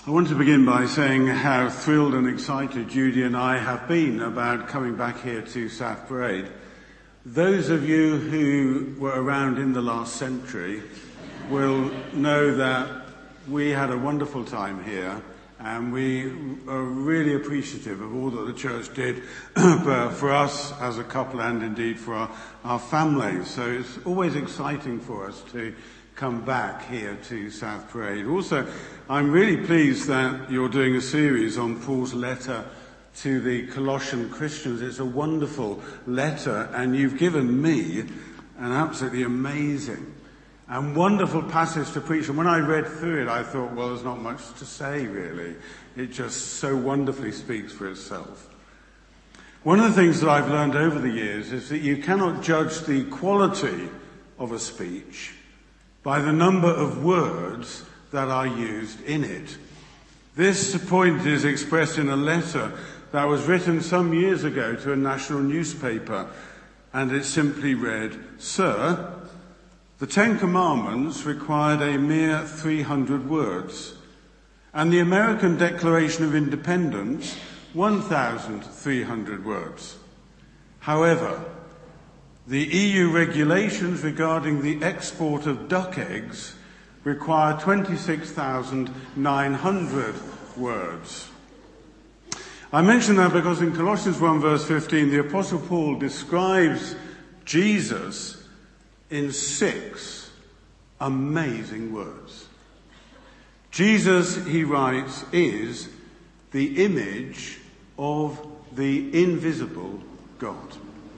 I want to begin by saying how thrilled and excited Judy and I have been about coming back here to South Parade. Those of you who were around in the last century will know that we had a wonderful time here, and we are really appreciative of all that the church did for us as a couple and indeed for our families. So it's always exciting for us to come back here to South Parade. Also, I'm really pleased that you're doing a series on Paul's letter to the Colossian Christians. It's a wonderful letter, and you've given me an absolutely amazing and wonderful passage to preach. And when I read through it, I thought, well, there's not much to say, really. It just so wonderfully speaks for itself. One of the things that I've learned over the years is that you cannot judge the quality of a speech by the number of words that are used in it. This point is expressed in a letter that was written some years ago to a national newspaper, and it simply read, "Sir, the 10 Commandments required a mere 300 words, and the American Declaration of Independence 1,300 words. However, the EU regulations regarding the export of duck eggs require 26,900 words." I mention that because in Colossians 1 verse 15, the Apostle Paul describes Jesus in 6 amazing words. Jesus, he writes, is the image of the invisible God.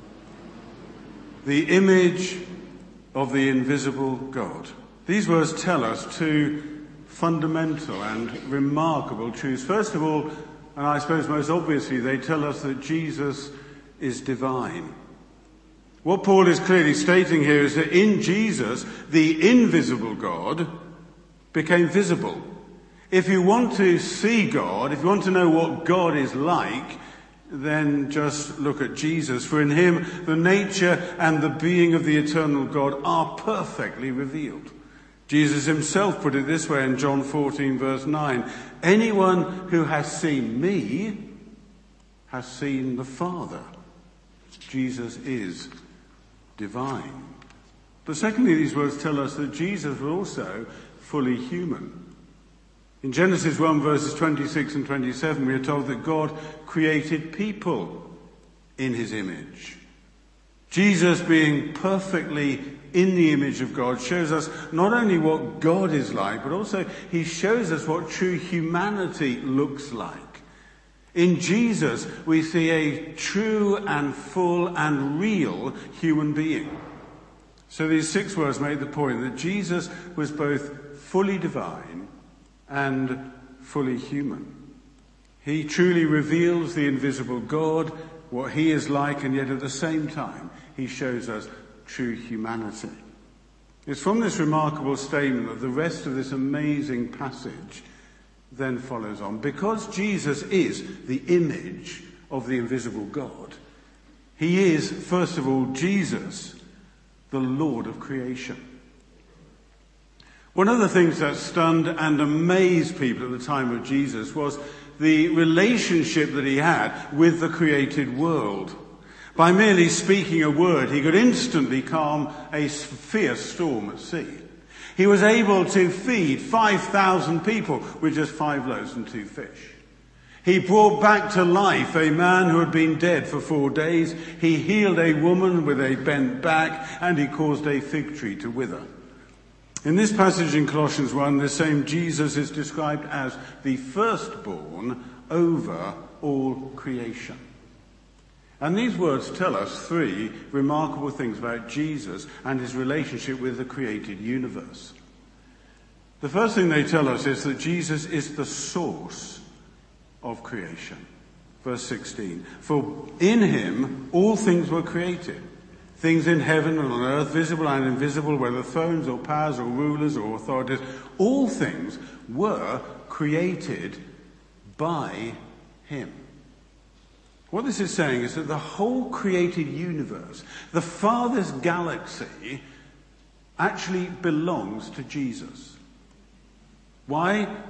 The image of the invisible God. These words tell us two fundamental and remarkable truths. First of all, and I suppose most obviously, they tell us that Jesus is divine. What Paul is clearly stating here is that in Jesus, the invisible God became visible. If you want to see God, if you want to know what God is like, then just look at Jesus. For in him, the nature and the being of the eternal God are perfectly revealed. Jesus himself put it this way in John 14 verse 9. "Anyone who has seen me has seen the Father." Jesus is divine. But secondly, these words tell us that Jesus was also fully human. In Genesis 1 verses 26 and 27, we are told that God created people in his image. Jesus, being perfectly in the image of God, shows us not only what God is like, but also he shows us what true humanity looks like. In Jesus, we see a true and full and real human being. So these 6 words make the point that Jesus was both fully divine and fully human. He truly reveals the invisible God, what he is like, and yet at the same time, he shows us true humanity. It's from this remarkable statement that the rest of this amazing passage then follows on. Because Jesus is the image of the invisible God, he is, first of all, Jesus, the Lord of creation. One of the things that stunned and amazed people at the time of Jesus was the relationship that he had with the created world. By merely speaking a word, he could instantly calm a fierce storm at sea. He was able to feed 5,000 people with just 5 loaves and 2 fish. He brought back to life a man who had been dead for 4 days. He healed a woman with a bent back, and he caused a fig tree to wither. In this passage in Colossians 1, the same Jesus is described as the firstborn over all creation. And these words tell us 3 remarkable things about Jesus and his relationship with the created universe. The first thing they tell us is that Jesus is the source of creation. Verse 16, "For in him all things were created, things in heaven and on earth, visible and invisible, whether thrones or powers or rulers or authorities, all things were created by him." What this is saying is that the whole created universe, the farthest galaxy, actually belongs to Jesus. Why?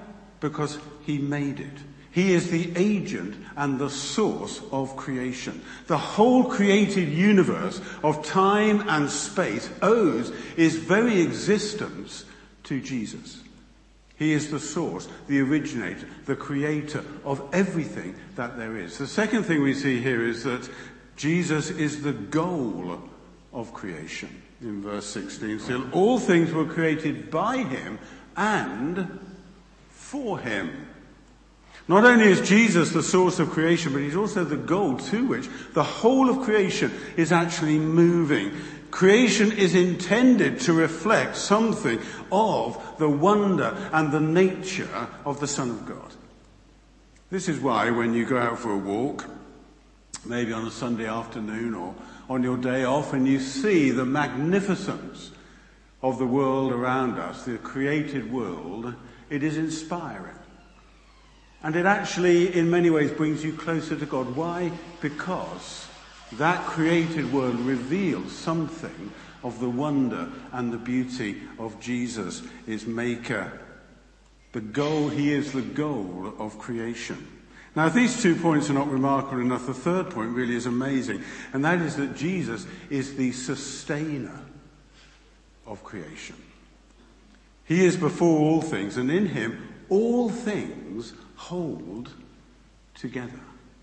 because he made it. He is the agent and the source of creation. The whole created universe of time and space owes its very existence to Jesus. He is the source, the originator, the creator of everything that there is. The second thing we see here is that Jesus is the goal of creation. In verse 16, still, all things were created by him and for him. Not only is Jesus the source of creation, but he's also the goal to which the whole of creation is actually moving. Creation is intended to reflect something of the wonder and the nature of the Son of God. This is why when you go out for a walk, maybe on a Sunday afternoon or on your day off, and you see the magnificence of the world around us, the created world, it is inspiring. And it actually, in many ways, brings you closer to God. Why? Because that created world reveals something of the wonder and the beauty of Jesus, its maker. He is the goal of creation. Now, if these 2 points are not remarkable enough, the third point really is amazing, and that is that Jesus is the sustainer of creation. He is before all things, and in him all things hold together.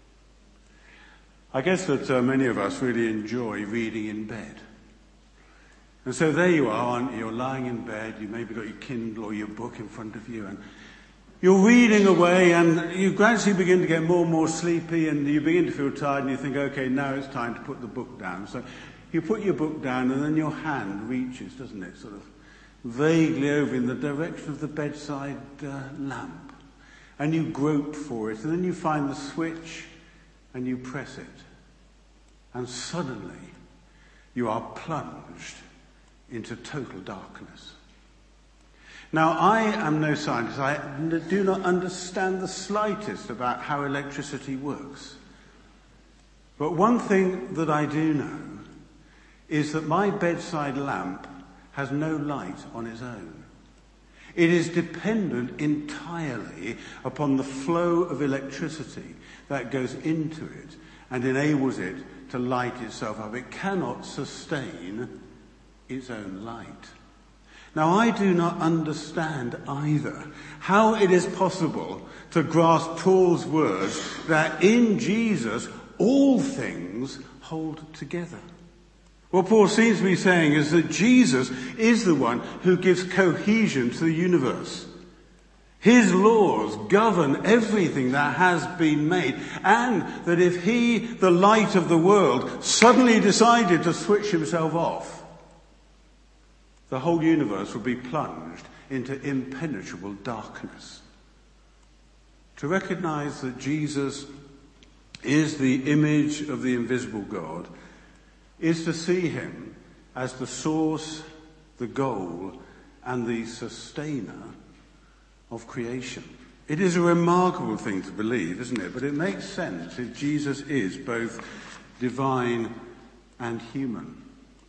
I guess that many of us really enjoy reading in bed. And so there you are, aren't you? You're lying in bed, you maybe got your Kindle or your book in front of you, and you're reading away, and you gradually begin to get more and more sleepy, and you begin to feel tired, and you think, okay, now it's time to put the book down. So you put your book down, and then your hand reaches, doesn't it, sort of vaguely over in the direction of the bedside lamp. And you grope for it, and then you find the switch, and you press it. And suddenly, you are plunged into total darkness. Now, I am no scientist. I do not understand the slightest about how electricity works. But one thing that I do know is that my bedside lamp has no light on its own. It is dependent entirely upon the flow of electricity that goes into it and enables it to light itself up. It cannot sustain its own light. Now, I do not understand either how it is possible to grasp Paul's words that in Jesus all things hold together. What Paul seems to be saying is that Jesus is the one who gives cohesion to the universe. His laws govern everything that has been made, and that if he, the light of the world, suddenly decided to switch himself off, the whole universe would be plunged into impenetrable darkness. To recognize that Jesus is the image of the invisible God is to see him as the source, the goal, and the sustainer of creation. It is a remarkable thing to believe, isn't it? But it makes sense if Jesus is both divine and human.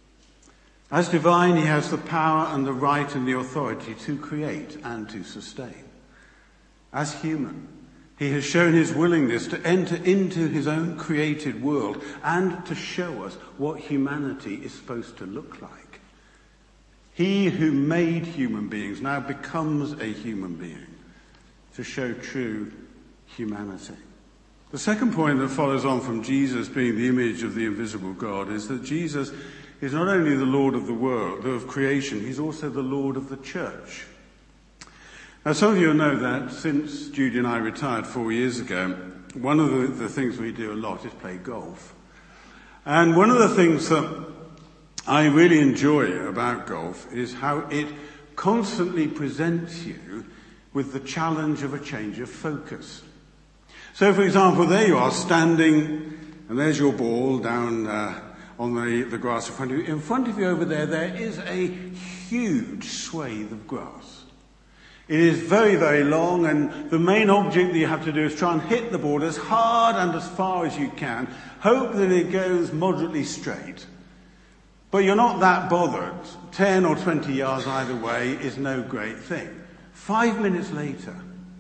As divine, he has the power and the right and the authority to create and to sustain. As human, he has shown his willingness to enter into his own created world and to show us what humanity is supposed to look like. He who made human beings now becomes a human being to show true humanity. The second point that follows on from Jesus being the image of the invisible God is that Jesus is not only the Lord of the world, of creation, he's also the Lord of the church. Now, some of you know that since Judy and I retired 4 years ago, one of the things we do a lot is play golf. And one of the things that I really enjoy about golf is how it constantly presents you with the challenge of a change of focus. So, for example, there you are standing, and there's your ball down on the grass in front of you. In front of you over there, there is a huge swathe of grass. It is very, very long, and the main object that you have to do is try and hit the ball as hard and as far as you can. Hope that it goes moderately straight. But you're not that bothered. 10 or 20 yards either way is no great thing. 5 minutes later,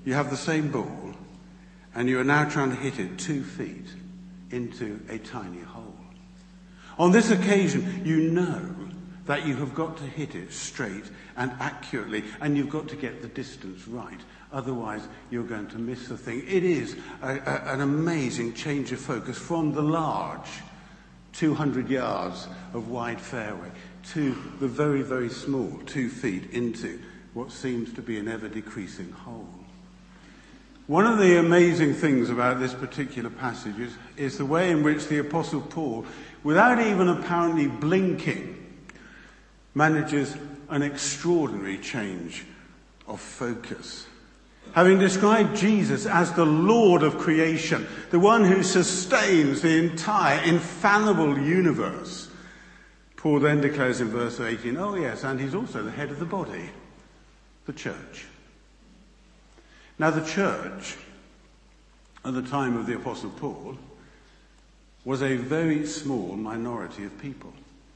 you have the same ball, and you are now trying to hit it 2 feet into a tiny hole. On this occasion, you know that you have got to hit it straight and accurately, and you've got to get the distance right. Otherwise, you're going to miss the thing. It is an amazing change of focus from the large 200 yards of wide fairway to the very, very small 2 feet into what seems to be an ever-decreasing hole. One of the amazing things about this particular passage is the way in which the Apostle Paul, without even apparently blinking, manages an extraordinary change of focus. Having described Jesus as the Lord of creation, the one who sustains the entire infallible universe, Paul then declares in verse 18, oh yes, and he's also the head of the body, the church. Now the church, at the time of the Apostle Paul, was a very small minority of people.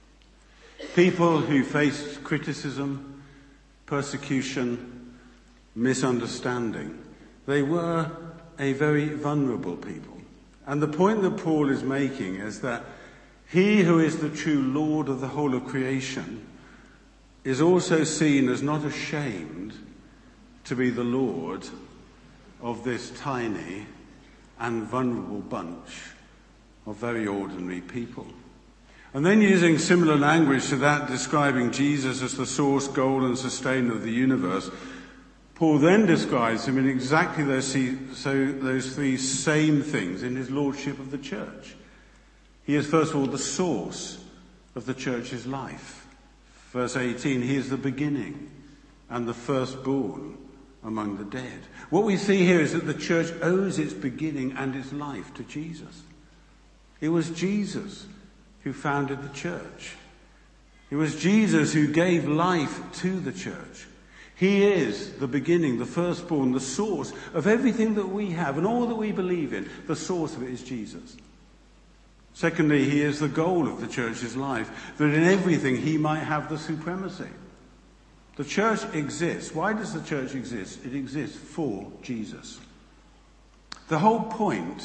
People who faced criticism, persecution, misunderstanding. They were a very vulnerable people. And the point that Paul is making is that he who is the true Lord of the whole of creation is also seen as not ashamed to be the Lord of this tiny and vulnerable bunch of very ordinary people. And then using similar language to that, describing Jesus as the source, goal and sustainer of the universe, Paul then describes him in exactly those 3 same things in his lordship of the church. He is, first of all, the source of the church's life. Verse 18, he is the beginning and the firstborn among the dead. What we see here is that the church owes its beginning and its life to Jesus. It was Jesus who founded the church. It was Jesus who gave life to the church. He is the beginning, the firstborn, the source of everything that we have and all that we believe in. The source of it is Jesus. Secondly, he is the goal of the church's life, that in everything he might have the supremacy. The church exists. Why does the church exist? It exists for Jesus. The whole point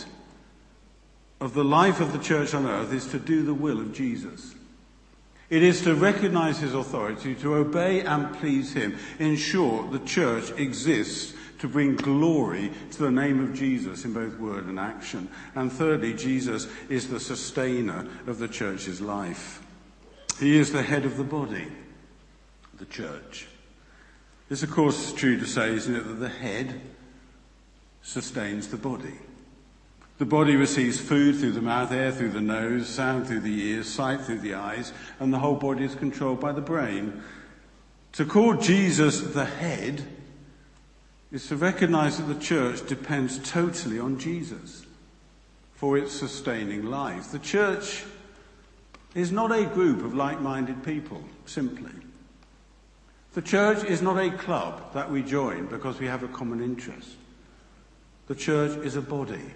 of the life of the church on earth is to do the will of Jesus. It is to recognize his authority, to obey and please him. In short, the church exists to bring glory to the name of Jesus in both word and action. And thirdly, Jesus is the sustainer of the church's life. He is the head of the body, the church. This, of course, is true to say, isn't it, that the head sustains the body. The body receives food through the mouth, air through the nose, sound through the ears, sight through the eyes, and the whole body is controlled by the brain. To call Jesus the head is to recognize that the church depends totally on Jesus for its sustaining life. The church is not a group of like-minded people, simply. The church is not a club that we join because we have a common interest. The church is a body.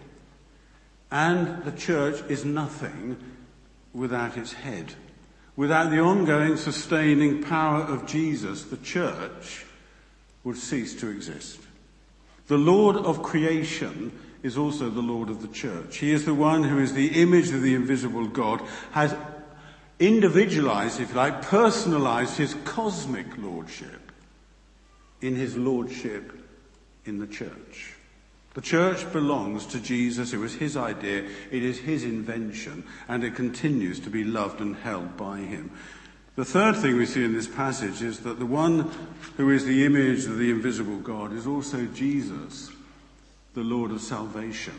And the church is nothing without its head. Without the ongoing, sustaining power of Jesus, the church would cease to exist. The Lord of creation is also the Lord of the church. He is the one who is the image of the invisible God, has individualized, if you like, personalized his cosmic lordship in his lordship in the church. The church belongs to Jesus. It was his idea, it is his invention, and it continues to be loved and held by him. The third thing we see in this passage is that the one who is the image of the invisible God is also Jesus, the Lord of salvation.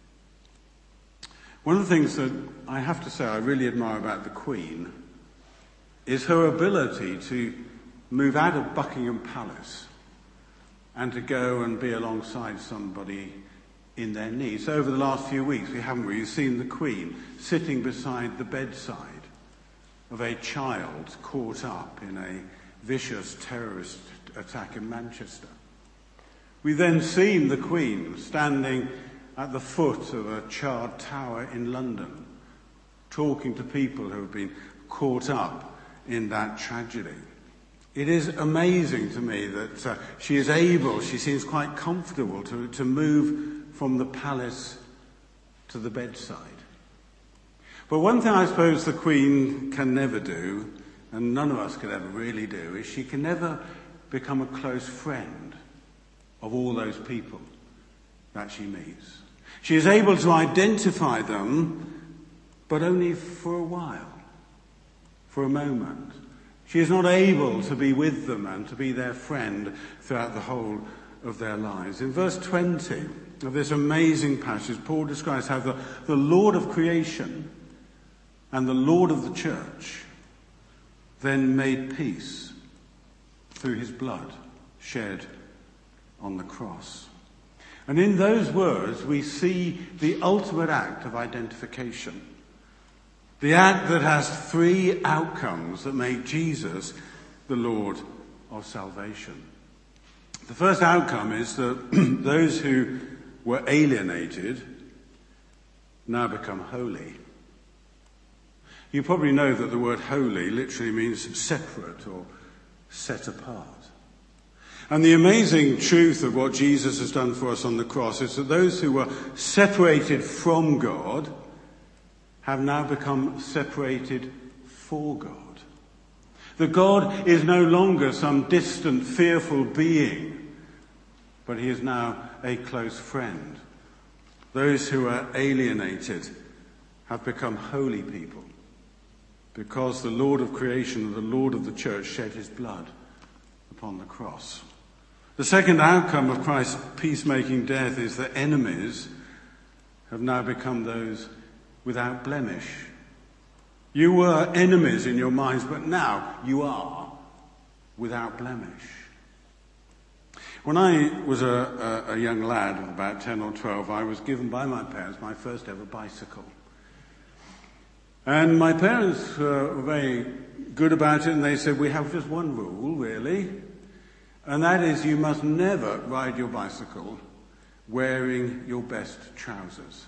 One of the things that I have to say I really admire about the Queen is her ability to move out of Buckingham Palace and to go and be alongside somebody in their need. So over the last few weeks, we've seen the Queen sitting beside the bedside of a child caught up in a vicious terrorist attack in Manchester. We've then seen the Queen standing at the foot of a charred tower in London, talking to people who have been caught up in that tragedy. It is amazing to me that she is able, she seems quite comfortable to move from the palace to the bedside. But one thing I suppose the Queen can never do, and none of us can ever really do, is she can never become a close friend of all those people that she meets. She is able to identify them, but only for a while, for a moment. She is not able to be with them and to be their friend throughout the whole of their lives. In verse 20 of this amazing passage, Paul describes how the Lord of creation and the Lord of the church then made peace through his blood shed on the cross. And in those words we see the ultimate act of identification. The act that has three outcomes that make Jesus the Lord of salvation. The first outcome is that those who were alienated now become holy. You probably know that the word holy literally means separate or set apart. And the amazing truth of what Jesus has done for us on the cross is that those who were separated from God have now become separated for God. That God is no longer some distant, fearful being, but he is now a close friend. Those who are alienated have become holy people because the Lord of creation and the Lord of the church shed his blood upon the cross. The second outcome of Christ's peacemaking death is that enemies have now become those without blemish. You were enemies in your minds, but now you are without blemish. When I was a young lad of about 10 or 12, I was given by my parents my first ever bicycle. And my parents were very good about it, and they said, we have just one rule, really, and that is you must never ride your bicycle wearing your best trousers.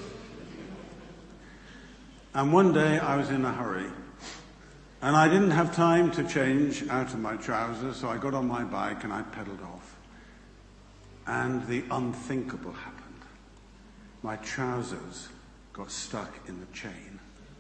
And one day I was in a hurry, and I didn't have time to change out of my trousers, so I got on my bike and I pedaled off. And the unthinkable happened. My trousers got stuck in the chain.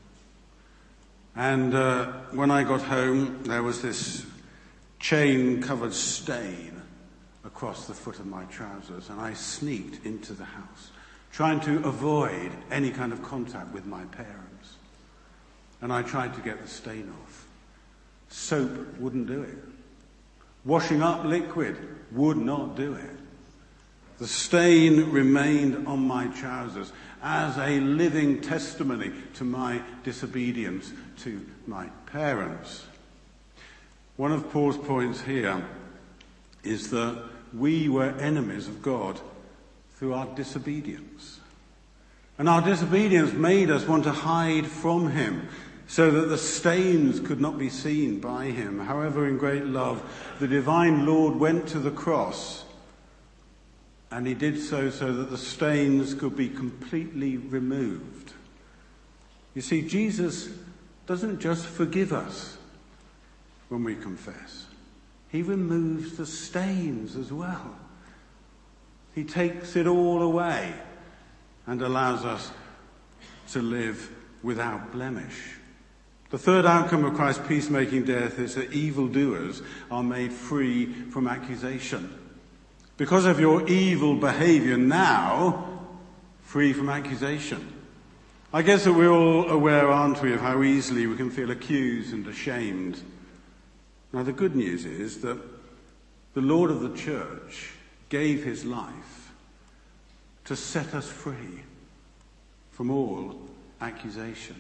And when I got home, there was this chain-covered stain across the foot of my trousers, and I sneaked into the house, trying to avoid any kind of contact with my parents. And I tried to get the stain off. Soap wouldn't do it. Washing up liquid would not do it. The stain remained on my trousers as a living testimony to my disobedience to my parents. One of Paul's points here is that we were enemies of God through our disobedience. And our disobedience made us want to hide from him so that the stains could not be seen by him. However, in great love, the divine Lord went to the cross, and he did so that the stains could be completely removed. You see, Jesus doesn't just forgive us when we confess. He removes the stains as well. He takes it all away and allows us to live without blemish. The third outcome of Christ's peacemaking death is that evildoers are made free from accusation. Because of your evil behavior now, free from accusation. I guess that we're all aware, aren't we, of how easily we can feel accused and ashamed. Now the good news is that the Lord of the church gave his life to set us free from all accusation.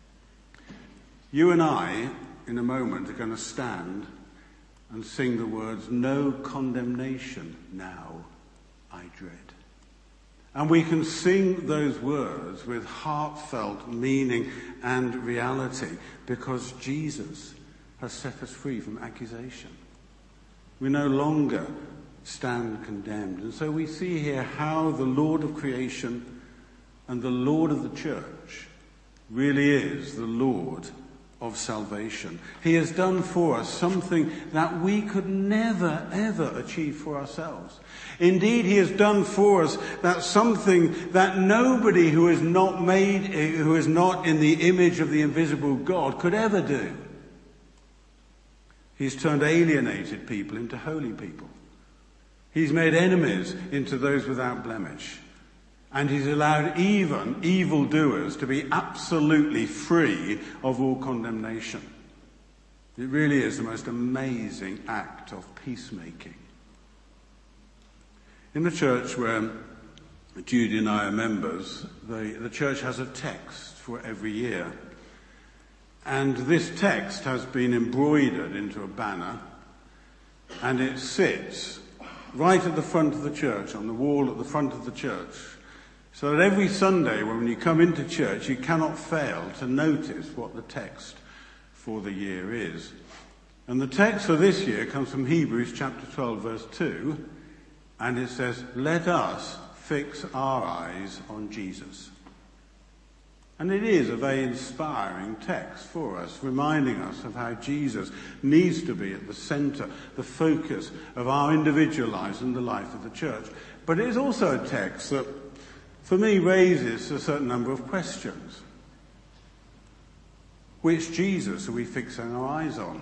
You and I, in a moment, are going to stand and sing the words, "No condemnation now I dread." And we can sing those words with heartfelt meaning and reality because Jesus has set us free from accusation. We no longer stand condemned. And so we see here how the Lord of creation and the Lord of the church really is the Lord of salvation. He has done for us something that we could never, ever achieve for ourselves. Indeed, he has done for us that something that nobody who is not in the image of the invisible God could ever do. He's turned alienated people into holy people. He's made enemies into those without blemish. And he's allowed even evildoers to be absolutely free of all condemnation. It really is the most amazing act of peacemaking. In the church where Judy and I are members, the church has a text for every year. And this text has been embroidered into a banner, and it sits right at the front of the church, on the wall at the front of the church, so that every Sunday when you come into church, you cannot fail to notice what the text for the year is. And the text for this year comes from Hebrews chapter 12, verse 2, and it says, "Let us fix our eyes on Jesus." And it is a very inspiring text for us, reminding us of how Jesus needs to be at the centre, the focus of our individual lives and the life of the church. But it is also a text that, for me, raises a certain number of questions. Which Jesus are we fixing our eyes on?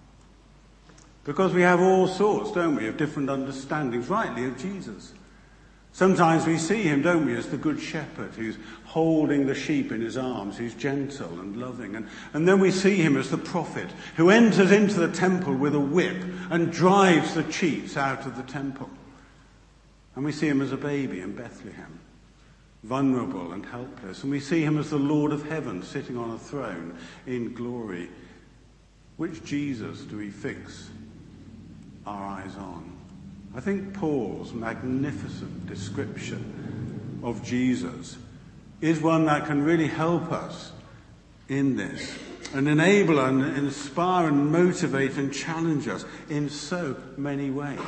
Because we have all sorts, don't we, of different understandings, rightly, of Jesus. Sometimes we see him, don't we, as the good shepherd who's holding the sheep in his arms, who's gentle and loving. And then we see him as the prophet who enters into the temple with a whip and drives the chiefs out of the temple. And we see him as a baby in Bethlehem, vulnerable and helpless. And we see him as the Lord of heaven sitting on a throne in glory. Which Jesus do we fix our eyes on? I think Paul's magnificent description of Jesus is one that can really help us in this and enable and inspire and motivate and challenge us in so many ways.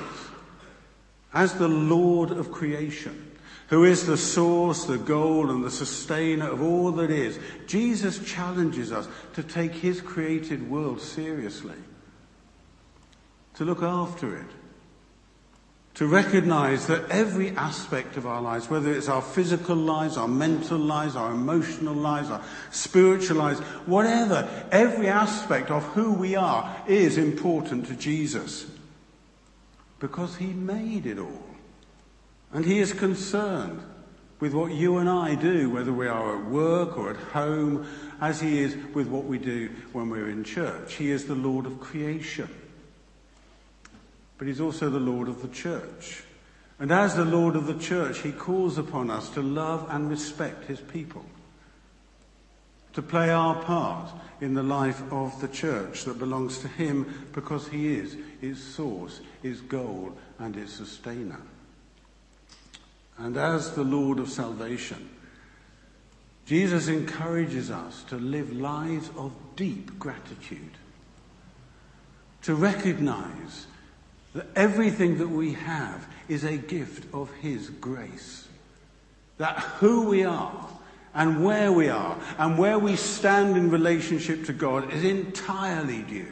As the Lord of creation, who is the source, the goal and the sustainer of all that is, Jesus challenges us to take his created world seriously, to look after it, to recognize that every aspect of our lives, whether it's our physical lives, our mental lives, our emotional lives, our spiritual lives, whatever, every aspect of who we are is important to Jesus. Because he made it all. And he is concerned with what you and I do, whether we are at work or at home, as he is with what we do when we're in church. He is the Lord of creation. But he's also the Lord of the church. And as the Lord of the church, he calls upon us to love and respect his people, to play our part in the life of the church that belongs to him, because he is its source, its goal, and its sustainer. And as the Lord of salvation, Jesus encourages us to live lives of deep gratitude, to recognize that everything that we have is a gift of his grace. That who we are and where we stand in relationship to God is entirely due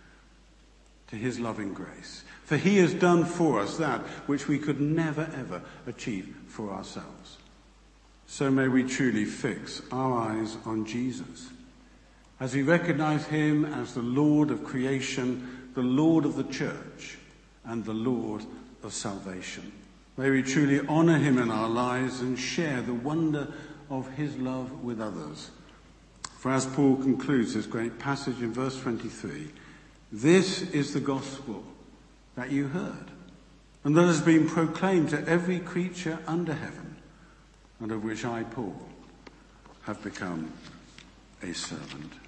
to his loving grace. For he has done for us that which we could never ever achieve for ourselves. So may we truly fix our eyes on Jesus, as we recognize him as the Lord of creation, the Lord of the church, and the Lord of salvation. May we truly honor him in our lives and share the wonder of his love with others. For as Paul concludes this great passage in verse 23, this is the gospel that you heard, and that has been proclaimed to every creature under heaven, and of which I, Paul, have become a servant.